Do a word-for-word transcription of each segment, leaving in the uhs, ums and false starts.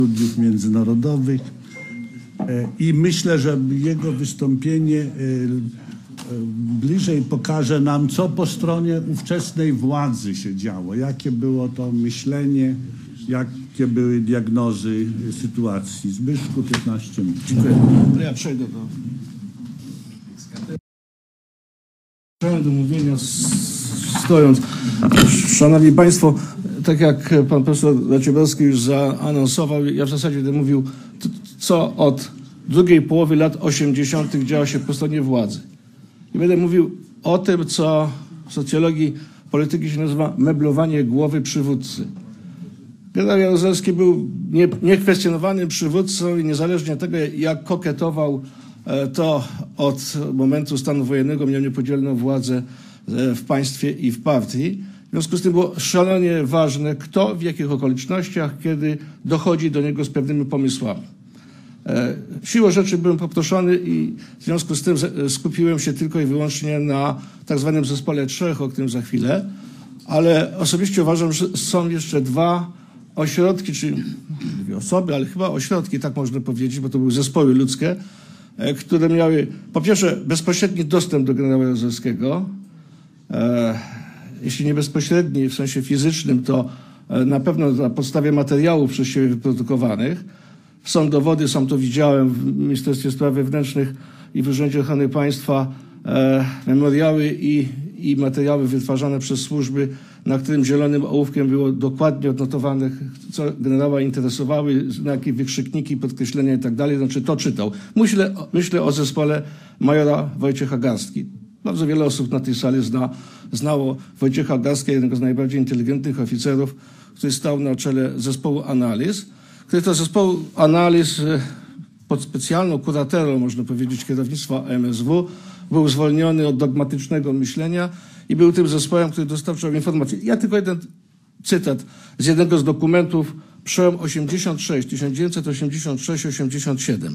studiów międzynarodowych i myślę, że jego wystąpienie bliżej pokaże nam, co po stronie ówczesnej władzy się działo, jakie było to myślenie, jakie były diagnozy sytuacji. Zbyszku, piętnaście minut. Dziękuję. Ja przejdę do... do mówienia stojąc. Szanowni Państwo, tak jak pan profesor Raciborski już zaanonsował, ja w zasadzie będę mówił, co od drugiej połowy lat osiemdziesiątych działo się po stronie władzy. I będę mówił o tym, co w socjologii polityki się nazywa meblowanie głowy przywódcy. Generał Jaruzelski był nie, niekwestionowanym przywódcą i niezależnie od tego, jak koketował, to od momentu stanu wojennego miał niepodzielną władzę w państwie i w partii. W związku z tym było szalenie ważne, kto, w jakich okolicznościach, kiedy dochodzi do niego z pewnymi pomysłami. Siłą rzeczy byłem poproszony i w związku z tym skupiłem się tylko i wyłącznie na tak zwanym zespole trzech, o którym za chwilę, ale osobiście uważam, że są jeszcze dwa ośrodki, czyli dwie osoby, ale chyba ośrodki, tak można powiedzieć, bo to były zespoły ludzkie, które miały po pierwsze bezpośredni dostęp do generała Jaruzelskiego, e, jeśli nie bezpośredni w sensie fizycznym, to na pewno na podstawie materiałów przez siebie wyprodukowanych. Są dowody, sam to widziałem w Ministerstwie Spraw Wewnętrznych i w Urzędzie Ochrony Państwa, e, memoriały i, i materiały wytwarzane przez służby, na którym zielonym ołówkiem było dokładnie odnotowane, co generała interesowały, na jakie wykrzykniki, podkreślenia i tak dalej. Znaczy to czytał. Myślę, myślę o zespole majora Wojciecha Garstki. Bardzo wiele osób na tej sali zna, znało Wojciecha Garstkę, jednego z najbardziej inteligentnych oficerów, który stał na czele zespołu analiz, który to zespoł analiz pod specjalną kuratorą, można powiedzieć, kierownictwa M S W, był zwolniony od dogmatycznego myślenia i był tym zespołem, który dostarczał informacje. Ja tylko jeden cytat z jednego z dokumentów, przełom osiemdziesiąt sześć, tysiąc dziewięćset osiemdziesiąt sześć osiemdziesiąt siedem.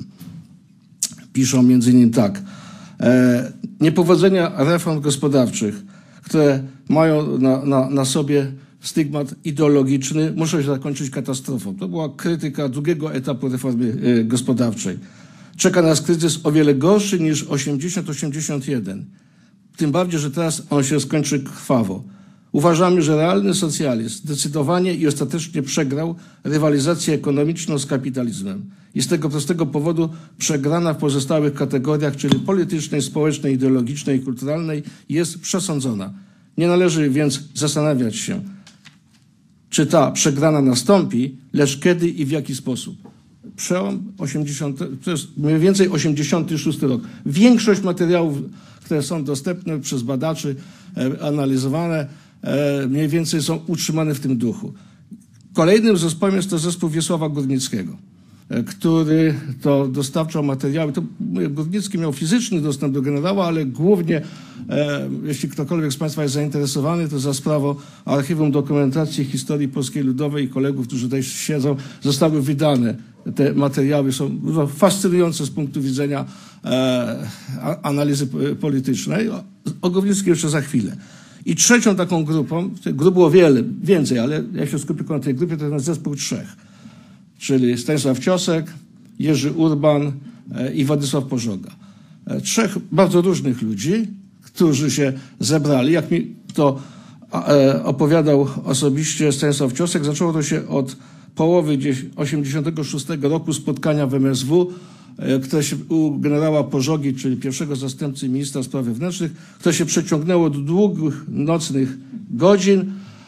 Piszą między innymi tak. E, niepowodzenia reform gospodarczych, które mają na, na, na sobie stygmat ideologiczny, muszą się zakończyć katastrofą. To była krytyka drugiego etapu reformy y, gospodarczej. Czeka nas kryzys o wiele gorszy niż osiemdziesiąt osiemdziesiąt jeden. Tym bardziej, że teraz on się skończy krwawo. Uważamy, że realny socjalizm zdecydowanie i ostatecznie przegrał rywalizację ekonomiczną z kapitalizmem. I z tego prostego powodu przegrana w pozostałych kategoriach, czyli politycznej, społecznej, ideologicznej i kulturalnej, jest przesądzona. Nie należy więc zastanawiać się, czy ta przegrana nastąpi, lecz kiedy i w jaki sposób. Przełom osiemdziesiąty, to jest mniej więcej osiemdziesiąty szósty rok. Większość materiałów, które są dostępne przez badaczy, e, analizowane, e, mniej więcej są utrzymane w tym duchu. Kolejnym zespołem jest to zespół Wiesława Górnickiego, e, który to dostarczał materiały. To Górnicki miał fizyczny dostęp do generała, ale głównie, e, jeśli ktokolwiek z Państwa jest zainteresowany, to za sprawą Archiwum Dokumentacji Historii Polskiej Ludowej i kolegów, którzy tutaj siedzą, zostały wydane. Te materiały są fascynujące z punktu widzenia e, analizy politycznej. O Górnickim jeszcze za chwilę. I trzecią taką grupą, grup było wiele, więcej, ale ja się skupię na tej grupie, to jest zespół trzech. Czyli Stanisław Ciosek, Jerzy Urban e, i Władysław Pożoga. E, trzech bardzo różnych ludzi, którzy się zebrali. Jak mi to e, opowiadał osobiście Stanisław Ciosek, zaczęło to się od połowy gdzieś osiemdziesiątego szóstego roku spotkania w M S W, które się u generała Pożogi, czyli pierwszego zastępcy ministra spraw wewnętrznych, które się przeciągnęło do długich nocnych godzin,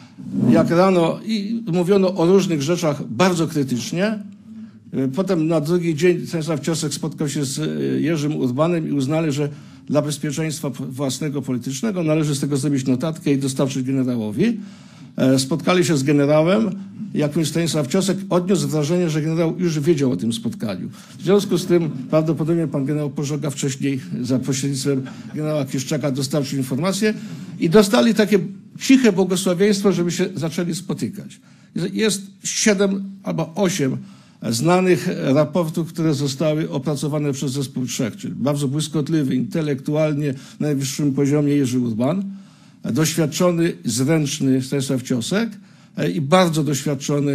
jak rano, i mówiono o różnych rzeczach bardzo krytycznie. Potem na drugi dzień Stanisław Ciosek spotkał się z Jerzym Urbanem i uznali, że dla bezpieczeństwa własnego politycznego należy z tego zrobić notatkę i dostarczyć generałowi. Spotkali się z generałem, jak mówił Stanisław Ciosek, odniósł wrażenie, że generał już wiedział o tym spotkaniu. W związku z tym prawdopodobnie pan generał Pożoga wcześniej za pośrednictwem generała Kiszczaka dostarczył informacje i dostali takie ciche błogosławieństwo, żeby się zaczęli spotykać. Jest siedem albo osiem znanych raportów, które zostały opracowane przez zespół trzech, czyli bardzo błyskotliwy, intelektualnie na najwyższym poziomie Jerzy Urban, doświadczony, zręczny Stanisław Ciosek i bardzo doświadczony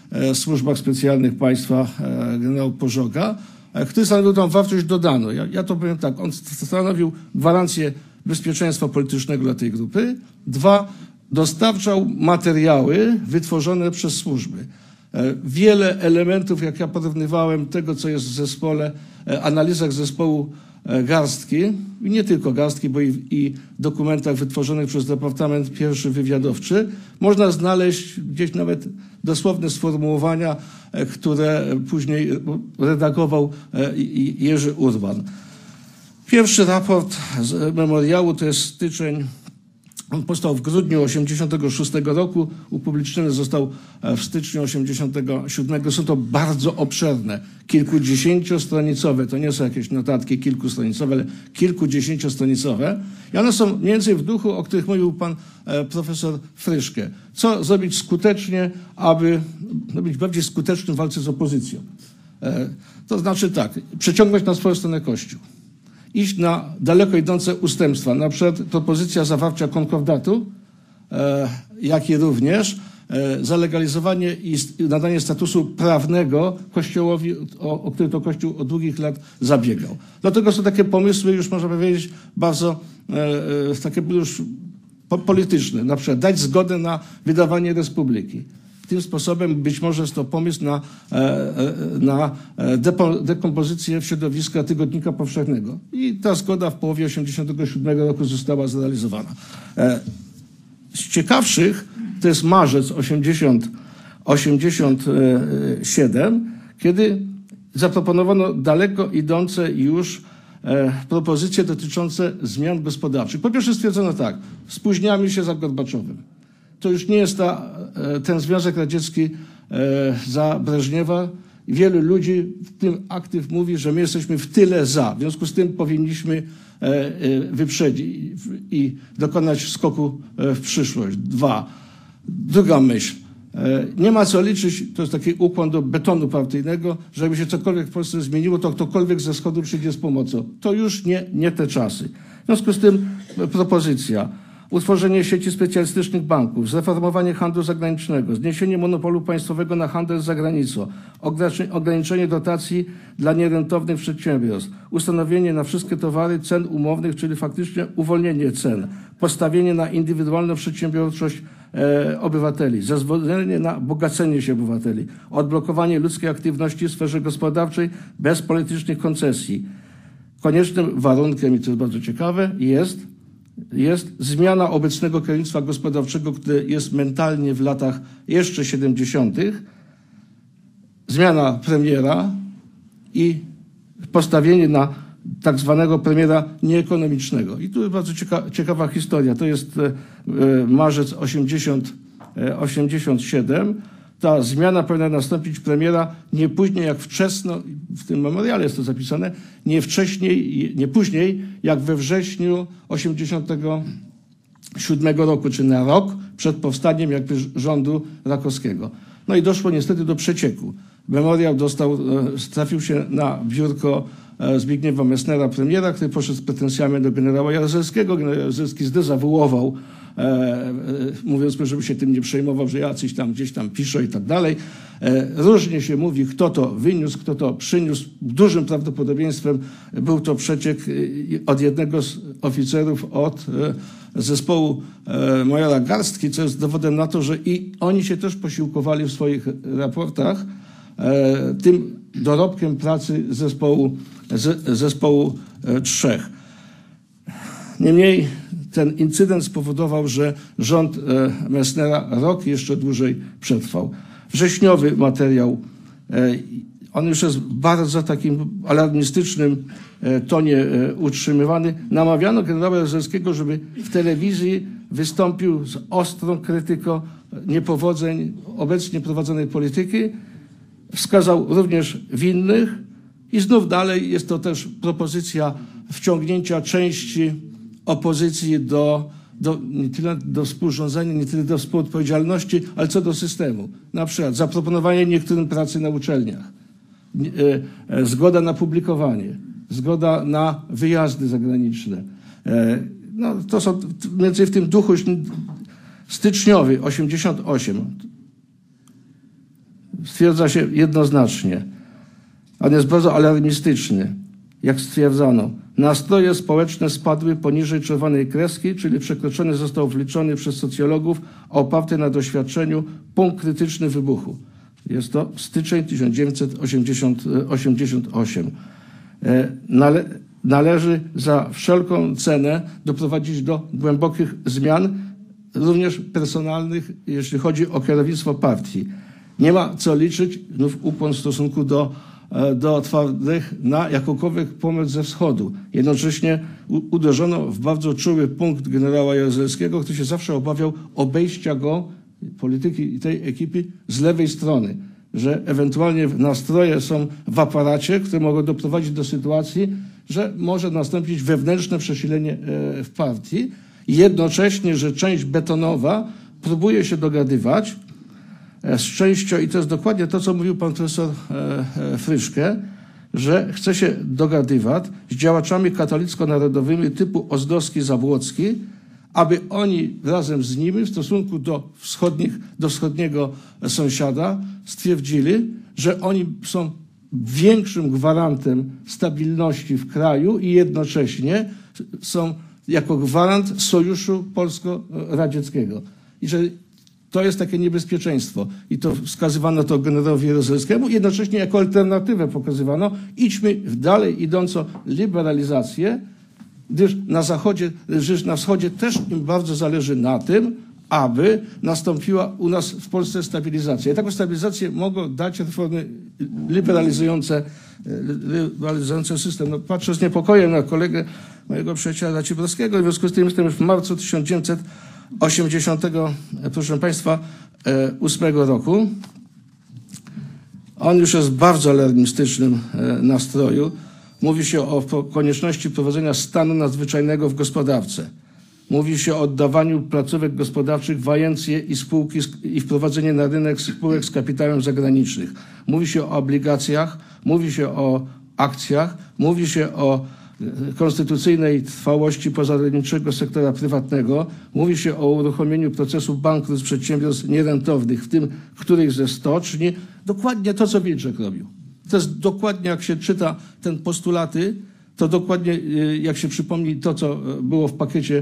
w służbach specjalnych państwa generał Pożoga, który stanowił tam wartość dodaną. Ja, ja to powiem tak, on stanowił gwarancję bezpieczeństwa politycznego dla tej grupy. Dwa, dostarczał materiały wytworzone przez służby. Wiele elementów, jak ja porównywałem tego, co jest w zespole, analizach zespołu Garstki, i nie tylko Garstki, bo i, i dokumentach wytworzonych przez Departament Pierwszy Wywiadowczy, można znaleźć gdzieś nawet dosłowne sformułowania, które później redagował Jerzy Urban. Pierwszy raport z memoriału to jest styczeń. On powstał w grudniu osiemdziesiątego szóstego roku, upubliczniony został w styczniu osiemdziesiątego siódmego. Są to bardzo obszerne, kilkudziesięciostronicowe, to nie są jakieś notatki kilkustronicowe, ale kilkudziesięciostronicowe. I one są mniej więcej w duchu, o których mówił pan e, profesor Fryszke. Co zrobić skutecznie, aby no, być bardziej skutecznym w walce z opozycją? E, to znaczy tak, przeciągnąć na swoją stronę Kościół. Iść na daleko idące ustępstwa, na przykład propozycja zawarcia konkordatu, e, jak i również e, zalegalizowanie i nadanie statusu prawnego Kościołowi, o, o który to Kościół od długich lat zabiegał. Dlatego są takie pomysły, już można powiedzieć, bardzo e, e, takie już po, polityczne. Na przykład dać zgodę na wydawanie Republiki. Tym sposobem być może jest to pomysł na, na depo, dekompozycję środowiska Tygodnika Powszechnego. I ta zgoda w połowie osiemdziesiątego siódmego roku została zrealizowana. Z ciekawszych to jest marzec osiemdziesiąty siódmy, kiedy zaproponowano daleko idące już propozycje dotyczące zmian gospodarczych. Po pierwsze stwierdzono tak, spóźniamy się za Gorbaczowem. To już nie jest ta, ten Związek Radziecki za Breżniewa. Wielu ludzi, w tym aktyw, mówi, że my jesteśmy w tyle za. W związku z tym powinniśmy wyprzedzić i dokonać skoku w przyszłość. Dwa. Druga myśl. Nie ma co liczyć, to jest taki ukłon do betonu partyjnego, że jakby się cokolwiek w Polsce zmieniło, to ktokolwiek ze wschodu przyjdzie z pomocą. To już nie, nie te czasy. W związku z tym propozycja. Utworzenie sieci specjalistycznych banków, zreformowanie handlu zagranicznego, zniesienie monopolu państwowego na handel z zagranicą, ograniczenie dotacji dla nierentownych przedsiębiorstw, ustanowienie na wszystkie towary cen umownych, czyli faktycznie uwolnienie cen, postawienie na indywidualną przedsiębiorczość e, obywateli, zezwolenie na bogacenie się obywateli, odblokowanie ludzkiej aktywności w sferze gospodarczej bez politycznych koncesji. Koniecznym warunkiem, i to jest bardzo ciekawe, jest jest zmiana obecnego kierownictwa gospodarczego, które jest mentalnie w latach jeszcze siedemdziesiątych, zmiana premiera i postawienie na tak zwanego premiera nieekonomicznego. I tu jest bardzo cieka ciekawa historia. To jest e, marzec osiemdziesiąty siódmy. Ta zmiana powinna nastąpić premiera nie później jak wczesno, w tym memoriale jest to zapisane, nie wcześniej, nie później jak we wrześniu osiemdziesiątego siódmego roku, czy na rok przed powstaniem jakby rządu Rakowskiego. No i doszło niestety do przecieku. Memoriał dostał, trafił się na biurko Zbigniewa Messnera, premiera, który poszedł z pretensjami do generała Jaruzelskiego. Generał Jaruzelski zdezawuował, e, e, mówiąc mu, żeby się tym nie przejmował, że jacyś tam gdzieś tam piszą i tak dalej. E, różnie się mówi, kto to wyniósł, kto to przyniósł. Dużym prawdopodobieństwem był to przeciek od jednego z oficerów od e, zespołu e, majora Garstki, co jest dowodem na to, że i oni się też posiłkowali w swoich raportach e, tym dorobkiem pracy zespołu, z, zespołu e, trzech. Niemniej ten incydent spowodował, że rząd e, Messnera rok jeszcze dłużej przetrwał. Wrześniowy materiał, e, on już jest w bardzo takim alarmistycznym e, tonie e, utrzymywany. Namawiano generała Jaruzelskiego, żeby w telewizji wystąpił z ostrą krytyką niepowodzeń obecnie prowadzonej polityki. Wskazał również winnych i znów dalej jest to też propozycja wciągnięcia części opozycji do, do, nie tyle do współrządzenia, nie tyle do współodpowiedzialności, ale co do systemu. Na przykład zaproponowanie niektórym pracy na uczelniach, zgoda na publikowanie, zgoda na wyjazdy zagraniczne. No, to są mniej więcej w tym duchu styczniowy, osiemdziesiąty ósmy. stwierdza się jednoznacznie, on jest bardzo alarmistyczny, jak stwierdzono. Nastroje społeczne spadły poniżej czerwonej kreski, czyli przekroczony został wliczony przez socjologów oparty na doświadczeniu punkt krytyczny wybuchu. Jest to styczeń tysiąc dziewięćset osiemdziesiąty ósmy. Nale, należy za wszelką cenę doprowadzić do głębokich zmian, również personalnych, jeśli chodzi o kierownictwo partii. Nie ma co liczyć znów ukłon w stosunku do, do twardych na jakąkolwiek pomoc ze wschodu. Jednocześnie uderzono w bardzo czuły punkt generała Jaruzelskiego, który się zawsze obawiał obejścia go, polityki tej ekipy, z lewej strony, że ewentualnie nastroje są w aparacie, które mogą doprowadzić do sytuacji, że może nastąpić wewnętrzne przesilenie w partii i jednocześnie, że część betonowa próbuje się dogadywać z częścią, i to jest dokładnie to, co mówił pan profesor Fryszke, że chce się dogadywać z działaczami katolicko-narodowymi typu Ozdowski-Zabłocki, aby oni razem z nimi w stosunku do, wschodnich, do wschodniego sąsiada stwierdzili, że oni są większym gwarantem stabilności w kraju i jednocześnie są jako gwarant sojuszu polsko-radzieckiego. I że to jest takie niebezpieczeństwo. I to wskazywano to generałowi Jaruzelskiemu. Jednocześnie jako alternatywę pokazywano, idźmy w dalej idącą liberalizację, gdyż na zachodzie, gdyż na wschodzie też im bardzo zależy na tym, aby nastąpiła u nas w Polsce stabilizacja. I taką stabilizację mogą dać reformy liberalizujące, liberalizujące system. No, patrzę z niepokojem na kolegę mojego przyjaciela Raciborskiego, w związku z tym jestem w marcu tysiąc dziewięćset osiemdziesiątego, proszę państwa, ósmego roku. On już jest w bardzo alarmistycznym nastroju. Mówi się o konieczności prowadzenia stanu nadzwyczajnego w gospodarce. Mówi się o oddawaniu placówek gospodarczych w agencje i spółki i wprowadzenie na rynek spółek z kapitałem zagranicznych. Mówi się o obligacjach, mówi się o akcjach, mówi się o konstytucyjnej trwałości pozarolniczego sektora prywatnego. Mówi się o uruchomieniu procesu bankructw przedsiębiorstw nierentownych, w tym których ze stoczni. Dokładnie to, co Wilczek robił. To jest dokładnie, jak się czyta ten postulaty, to dokładnie, jak się przypomni to, co było w pakiecie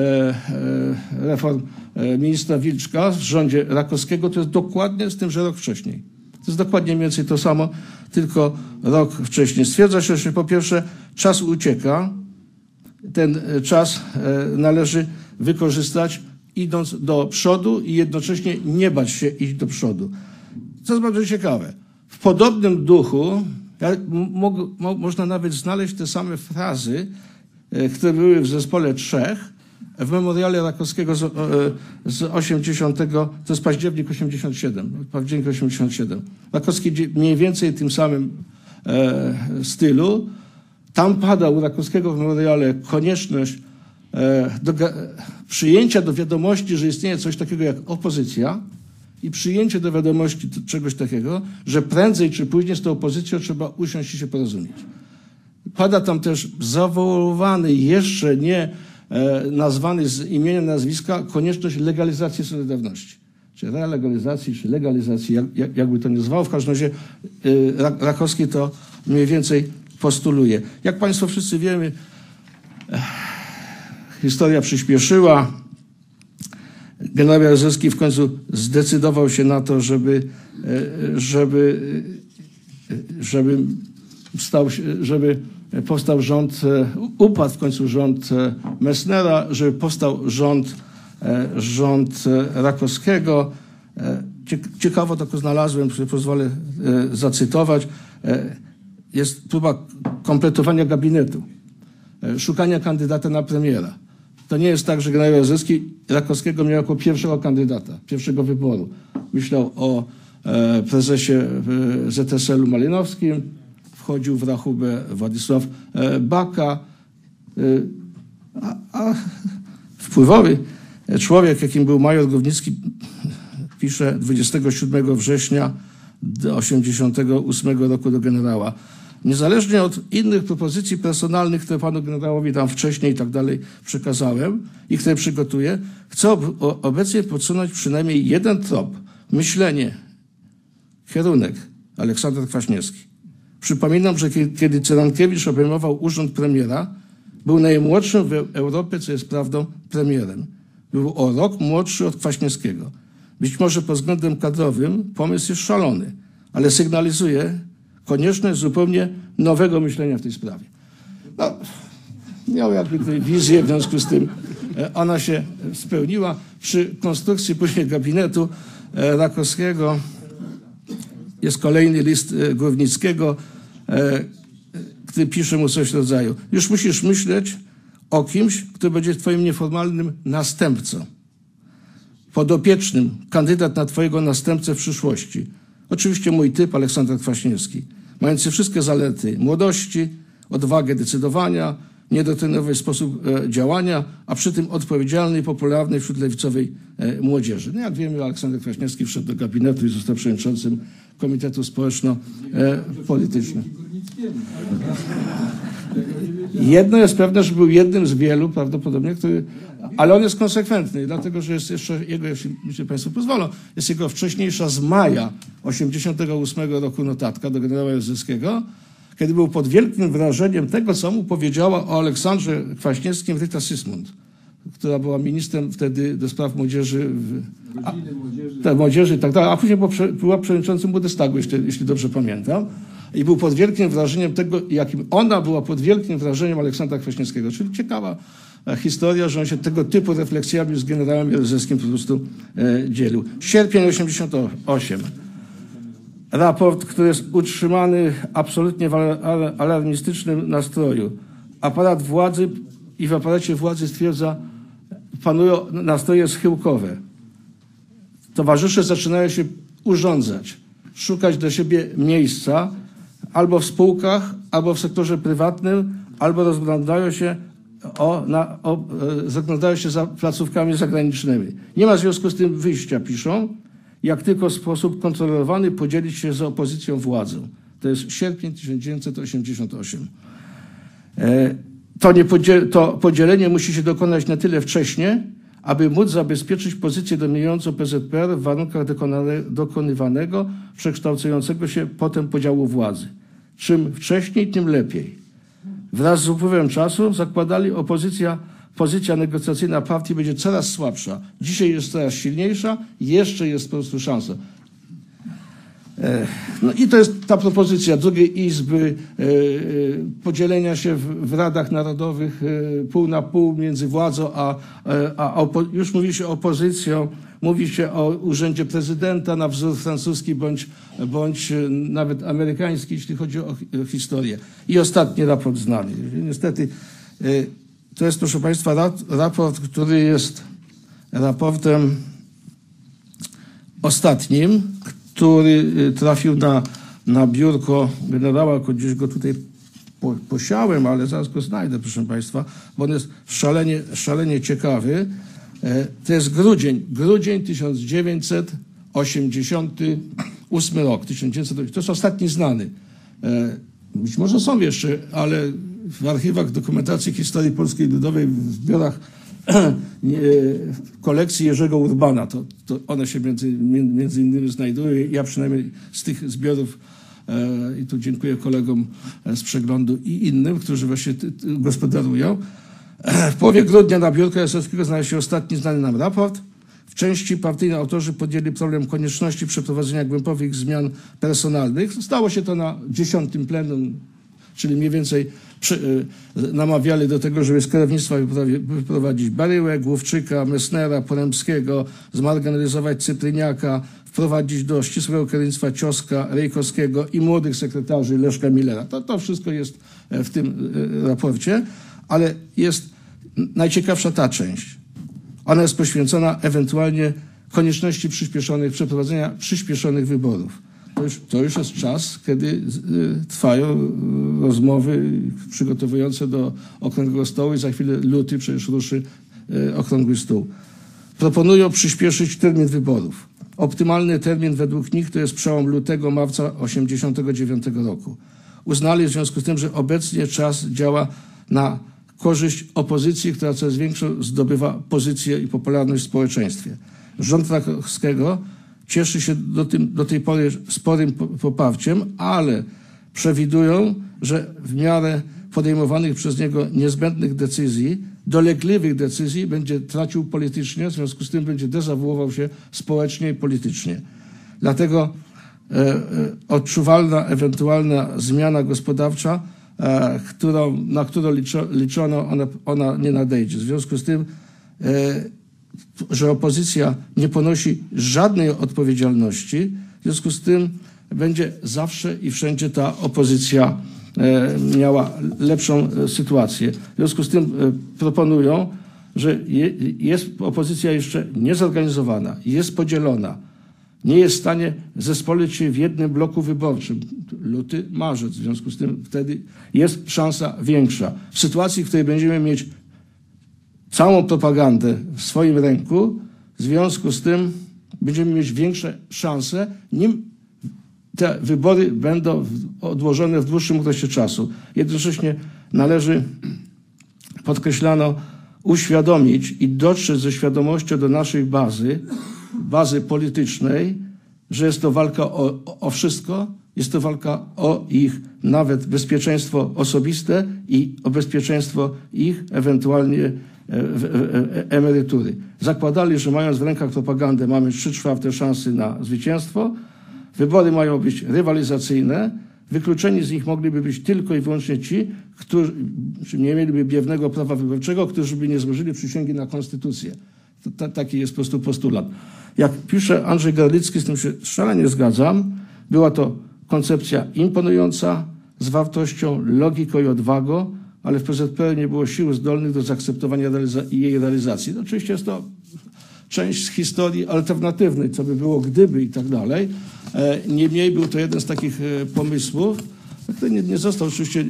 reform ministra Wilczka w rządzie Rakowskiego, to jest dokładnie z tym, że rok wcześniej. To jest dokładnie mniej więcej to samo, tylko rok wcześniej. Stwierdza się, że po pierwsze czas ucieka. Ten czas należy wykorzystać idąc do przodu i jednocześnie nie bać się iść do przodu. Co jest bardzo ciekawe. W podobnym duchu mo, mo, można nawet znaleźć te same frazy, które były w zespole trzech, w memoriale Rakowskiego z, z osiemdziesiątego, to jest październik osiemdziesiąt siedem, październik osiemdziesiąt siedem. Rakowski mniej więcej w tym samym e, stylu. Tam pada u Rakowskiego w memoriale konieczność e, do, przyjęcia do wiadomości, że istnieje coś takiego jak opozycja i przyjęcie do wiadomości czegoś takiego, że prędzej czy później z tą opozycją trzeba usiąść i się porozumieć. Pada tam też zawołany, jeszcze nie nazwany z imienia, nazwiska, konieczność legalizacji Solidarności. Czy relegalizacji, czy legalizacji, jak, jak, jakby to nie zwał. W każdym razie y, Rakowski to mniej więcej postuluje. Jak państwo wszyscy wiemy, eh, historia przyspieszyła. Generał Jaruzelski w końcu zdecydował się na to, żeby, żeby, żeby, stał się, żeby powstał rząd, upadł w końcu rząd Messnera, żeby powstał rząd, rząd Rakowskiego. Ciekawo tylko znalazłem, sobie pozwolę zacytować. Jest próba kompletowania gabinetu, szukania kandydata na premiera. To nie jest tak, że generał Jaruzelski Rakowskiego miał jako pierwszego kandydata, pierwszego wyboru. Myślał o e, prezesie e, Z S L u Malinowskim, wchodził w rachubę Władysław e, Baka, e, a, a wpływowy człowiek, jakim był major Głownicki, pisze dwudziestego siódmego września osiemdziesiątego ósmego roku do generała. Niezależnie od innych propozycji personalnych, które panu generałowi tam wcześniej i tak dalej przekazałem i które przygotuję, chcę ob obecnie podsunąć przynajmniej jeden trop. Myślenie kierunek Aleksander Kwaśniewski. Przypominam, że kiedy Cyrankiewicz obejmował urząd premiera, był najmłodszym w Europie, co jest prawdą, premierem. Był o rok młodszy od Kwaśniewskiego. Być może pod względem kadrowym pomysł jest szalony, ale sygnalizuje konieczność zupełnie nowego myślenia w tej sprawie. No, miał jakby tutaj wizję, w związku z tym ona się spełniła. Przy konstrukcji później gabinetu Rakowskiego jest kolejny list Górnickiego, który pisze mu coś w rodzaju: już musisz myśleć o kimś, kto będzie twoim nieformalnym następcą, podopiecznym, kandydat na twojego następcę w przyszłości. Oczywiście mój typ, Aleksander Kwaśniewski, mający wszystkie zalety młodości, odwagę decydowania, niedotrynowy sposób e, działania, a przy tym odpowiedzialny i popularny wśród lewicowej e, młodzieży. No jak wiemy, Aleksander Kwaśniewski wszedł do gabinetu i został przewodniczącym Komitetu Społeczno-Politycznego. Jedno jest pewne, że był jednym z wielu prawdopodobnie, który, ale on jest konsekwentny, dlatego że jest jeszcze jego, jeśli, jeśli Państwo pozwolą, jest jego wcześniejsza z maja osiemdziesiątego ósmego roku notatka do generała Jaruzelskiego, kiedy był pod wielkim wrażeniem tego, co mu powiedziała o Aleksandrze Kwaśniewskim Rita Sysmund, która była ministrem wtedy do spraw młodzieży, w, a, te, młodzieży i tak dalej, a później była, była przewodniczącym Bundestagu, jeśli, jeśli dobrze pamiętam. I był pod wielkim wrażeniem tego, jakim ona była pod wielkim wrażeniem Aleksandra Kwaśniewskiego. Czyli ciekawa historia, że on się tego typu refleksjami z generałem Jaruzelskim po prostu e, dzielił. Sierpień osiemdziesiąty ósmy. Raport, który jest utrzymany absolutnie w alarmistycznym nastroju. Aparat władzy i w aparacie władzy stwierdza, panują nastroje schyłkowe. Towarzysze zaczynają się urządzać, szukać dla siebie miejsca albo w spółkach, albo w sektorze prywatnym, albo rozglądają się, o, na, o, e, zaglądają się za placówkami zagranicznymi. Nie ma w związku z tym wyjścia, piszą, jak tylko w sposób kontrolowany podzielić się z opozycją władzą. To jest sierpień tysiąc dziewięćset osiemdziesiąty ósmy. E, to, nie podziel, to podzielenie musi się dokonać na tyle wcześnie, aby móc zabezpieczyć pozycję dominującą P Z P R w warunkach dokonywanego, przekształcającego się potem podziału władzy. Czym wcześniej, tym lepiej. Wraz z upływem czasu zakładali, opozycja, pozycja negocjacyjna partii będzie coraz słabsza. Dzisiaj jest coraz silniejsza, jeszcze jest po prostu szansa. No i to jest ta propozycja drugiej Izby, podzielenia się w, w Radach Narodowych pół na pół między władzą, a, a, a już mówi się o opozycją, mówi się o urzędzie prezydenta na wzór francuski bądź, bądź nawet amerykański, jeśli chodzi o historię. I ostatni raport znany. Niestety to jest, proszę Państwa, raport, który jest raportem ostatnim, który trafił na, na biurko generała, gdzieś go tutaj po, posiałem, ale zaraz go znajdę, proszę Państwa, bo on jest szalenie, szalenie ciekawy. To jest grudzień, grudzień tysiąc dziewięćset osiemdziesiąty ósmy rok. tysiąc dziewięćset, to jest ostatni znany. Być może są jeszcze, ale w archiwach dokumentacji historii polskiej ludowej, w zbiorach w kolekcji Jerzego Urbana, to, to one się między, między innymi znajdują. Ja przynajmniej z tych zbiorów, e, i tu dziękuję kolegom z przeglądu i innym, którzy właśnie ty, ty, gospodarują. W połowie grudnia na biurku Jaruzelskiego znalazł się ostatni znany nam raport. W części partyjni autorzy podjęli problem konieczności przeprowadzenia głębokich zmian personalnych. Stało się to na dziesiątym plenum, czyli mniej więcej przy, y, namawiali do tego, żeby z kierownictwa wyprowadzić Baryłę, Główczyka, Messnera, Poremskiego, zmarginalizować Cypryniaka, wprowadzić do ścisłego kierownictwa Cioska, Rejkowskiego i młodych sekretarzy Leszka Millera. To, to wszystko jest w tym y, raporcie, ale jest najciekawsza ta część. Ona jest poświęcona ewentualnie konieczności przyspieszonych, przeprowadzenia przyspieszonych wyborów. To już, to już jest czas, kiedy y, trwają rozmowy przygotowujące do Okrągłego Stołu i za chwilę luty przecież ruszy y, Okrągły Stół. Proponują przyspieszyć termin wyborów. Optymalny termin według nich to jest przełom lutego, marca osiemdziesiątego dziewiątego roku. Uznali w związku z tym, że obecnie czas działa na korzyść opozycji, która coraz większą zdobywa pozycję i popularność w społeczeństwie. Rząd Rakowskiego cieszy się do, tym, do tej pory sporym poparciem, ale przewidują, że w miarę podejmowanych przez niego niezbędnych decyzji, dolegliwych decyzji będzie tracił politycznie, w związku z tym będzie dezawuował się społecznie i politycznie. Dlatego e, e, odczuwalna ewentualna zmiana gospodarcza, e, którą, na którą liczo, liczono, ona, ona nie nadejdzie. W związku z tym, e, że opozycja nie ponosi żadnej odpowiedzialności, w związku z tym będzie zawsze i wszędzie ta opozycja e, miała lepszą e, sytuację. W związku z tym e, proponują, że je, jest opozycja jeszcze niezorganizowana, jest podzielona, nie jest w stanie zespolić się w jednym bloku wyborczym. Luty, marzec. W związku z tym wtedy jest szansa większa. W sytuacji, w której będziemy mieć całą propagandę w swoim ręku, w związku z tym będziemy mieć większe szanse, nim te wybory będą odłożone w dłuższym okresie czasu. Jednocześnie należy, podkreślano, uświadomić i dotrzeć ze świadomością do naszej bazy, bazy politycznej, że jest to walka o, o wszystko, jest to walka o ich nawet bezpieczeństwo osobiste i o bezpieczeństwo ich ewentualnie emerytury. Zakładali, że mając w rękach propagandę mamy trzy czwarte szansy na zwycięstwo. Wybory mają być rywalizacyjne. Wykluczeni z nich mogliby być tylko i wyłącznie ci, którzy nie mieliby biewnego prawa wyborczego, którzy by nie złożyli przysięgi na konstytucję. To, to, taki jest po prostu postulat. Jak pisze Andrzej Garlicki, z tym się szalenie zgadzam, była to koncepcja imponująca, z wartością, logiką i odwagą, ale w P Z P R nie było sił zdolnych do zaakceptowania realiza- jej realizacji. No, oczywiście jest to część z historii alternatywnej, co by było gdyby i tak dalej. Niemniej był to jeden z takich pomysłów, który nie, nie został oczywiście,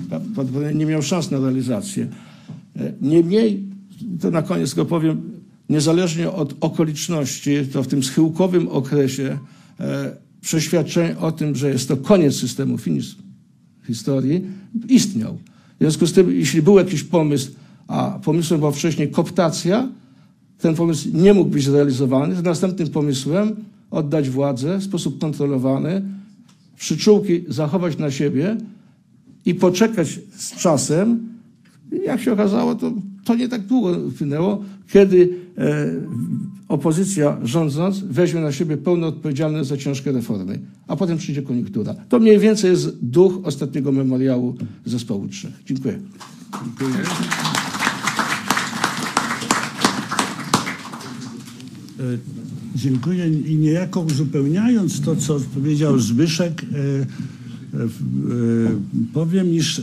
nie miał szans na realizację. Niemniej, to na koniec go powiem, niezależnie od okoliczności, to w tym schyłkowym okresie przeświadczenie o tym, że jest to koniec systemu, finisz historii, istniał. W związku z tym, jeśli był jakiś pomysł, a pomysłem była wcześniej kooptacja, ten pomysł nie mógł być zrealizowany. Z następnym pomysłem oddać władzę w sposób kontrolowany, przyczółki zachować na siebie i poczekać z czasem. Jak się okazało, to, to nie tak długo minęło, kiedy e, opozycja rządząc weźmie na siebie pełną odpowiedzialność za ciężkie reformy, a potem przyjdzie koniunktura. To mniej więcej jest duch ostatniego memoriału Zespołu Trzech. Dziękuję. Dziękuję. Dziękuję i niejako uzupełniając to, co powiedział Zbyszek, e, e, powiem, iż e,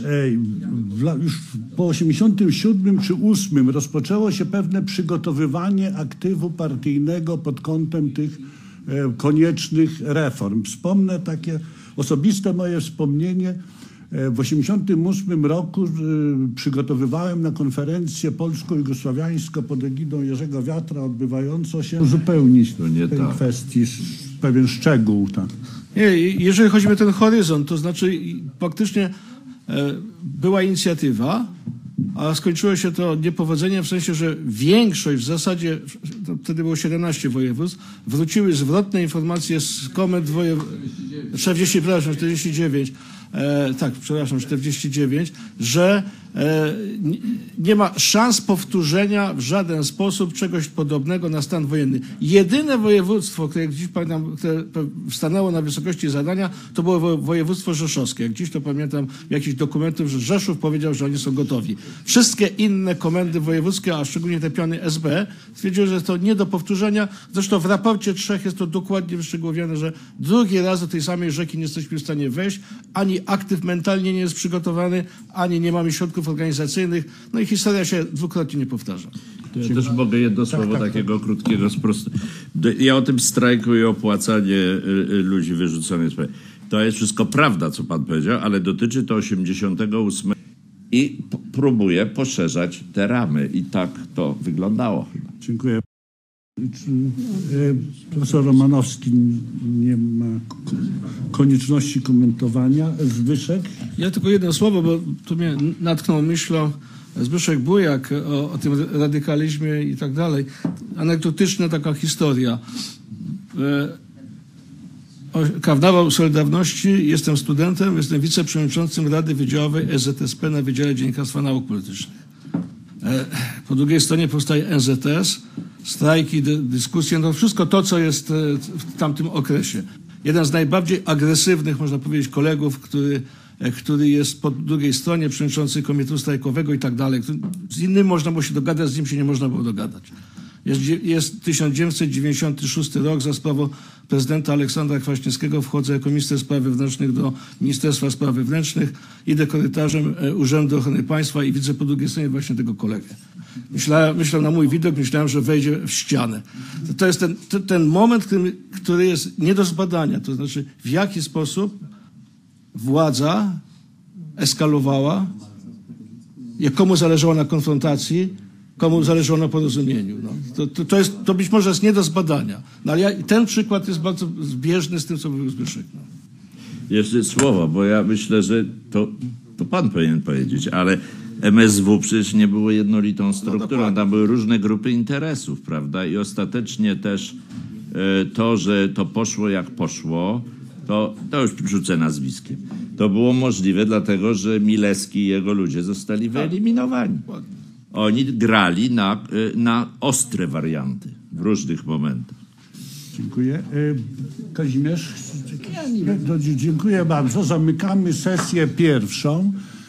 w, już po osiemdziesiątym siódmym czy ósmym rozpoczęło się pewne przygotowywanie aktywu partyjnego pod kątem tych e, koniecznych reform. Wspomnę takie osobiste moje wspomnienie. W osiemdziesiątym ósmym roku y, przygotowywałem na konferencję polsko-jugosławiańską pod egidą Jerzego Wiatra odbywającą się uzupełnić To nie tej tak. kwestii pewien szczegół. Tak. Nie, jeżeli chodzi o ten horyzont, to znaczy faktycznie e, była inicjatywa, a skończyło się to niepowodzeniem w sensie, że większość w zasadzie, to wtedy było siedemnaście województw, wróciły zwrotne informacje z komend województw, czterdzieści, przepraszam, czterdzieści dziewięć, e, tak, przepraszam, czterdzieści dziewięć, że e, nie ma szans powtórzenia w żaden sposób czegoś podobnego na stan wojenny. Jedyne województwo, które jak dziś pamiętam, które stanęło na wysokości zadania, to było województwo rzeszowskie. Jak dziś to pamiętam w jakichś dokumentach, że Rzeszów powiedział, że oni są gotowi. Wszystkie inne komendy wojewódzkie, a szczególnie te piony S B, stwierdziły, że jest to nie do powtórzenia. Zresztą w raporcie trzech jest to dokładnie wyszczegółowione, że drugi raz do tej samej rzeki nie jesteśmy w stanie wejść, ani aktyw mentalnie nie jest przygotowany, ani nie mamy środków organizacyjnych. No i historia się dwukrotnie nie powtarza. To ja też mogę jedno słowo tak, takiego krótkiego sprostowania. Ja o tym strajku i opłacanie y, y, ludzi wyrzuconych z pracy. To jest wszystko prawda, co pan powiedział, ale dotyczy to osiemdziesiątego ósmego i p- próbuje poszerzać te ramy. I tak to wyglądało chyba. Dziękuję. Czy, e, profesor Romanowski nie ma konieczności komentowania. Zbyszek? Ja tylko jedno słowo, bo tu mnie natknął myślą Zbyszek Bujak o, o tym radykalizmie i tak dalej. Anegdotyczna taka historia. O, Karnawał Solidarności. Jestem studentem, jestem wiceprzewodniczącym Rady Wydziałowej E Z S P na Wydziale Dziennikarstwa Nauk Politycznych. Po drugiej stronie powstaje N Z S, strajki, dy, dyskusje, no wszystko to, co jest w tamtym okresie. Jeden z najbardziej agresywnych, można powiedzieć, kolegów, który, który jest po drugiej stronie, przewodniczący komitetu strajkowego i tak dalej. Z innym można było się dogadać, z nim się nie można było dogadać. Jest, jest tysiąc dziewięćset dziewięćdziesiąty szósty rok, za sprawą prezydenta Aleksandra Kwaśniewskiego wchodzę jako minister spraw wewnętrznych do Ministerstwa Spraw Wewnętrznych, idę korytarzem Urzędu Ochrony Państwa i widzę po drugiej stronie właśnie tego kolegę. Myślałem, myślałem na mój widok, myślałem, że wejdzie w ścianę. To jest ten, ten moment, który, który jest nie do zbadania, to znaczy w jaki sposób władza eskalowała, jak komu zależało na konfrontacji, komu zależało na porozumieniu. No. To, to, to, jest, to być może jest nie do zbadania. No, ale ja, ten przykład jest bardzo zbieżny z tym, co mówił Zbyszek. No. Jeszcze słowo, bo ja myślę, że to, to pan powinien powiedzieć, ale M S W przecież nie było jednolitą strukturą. No, tam były różne grupy interesów, prawda? I ostatecznie też e, to, że to poszło jak poszło, to, to już rzucę nazwiskiem. To było możliwe dlatego, że Milewski i jego ludzie zostali wyeliminowani. Oni grali na, na ostre warianty w różnych momentach. Dziękuję. Kazimierz? Dziękuję bardzo. Zamykamy sesję pierwszą.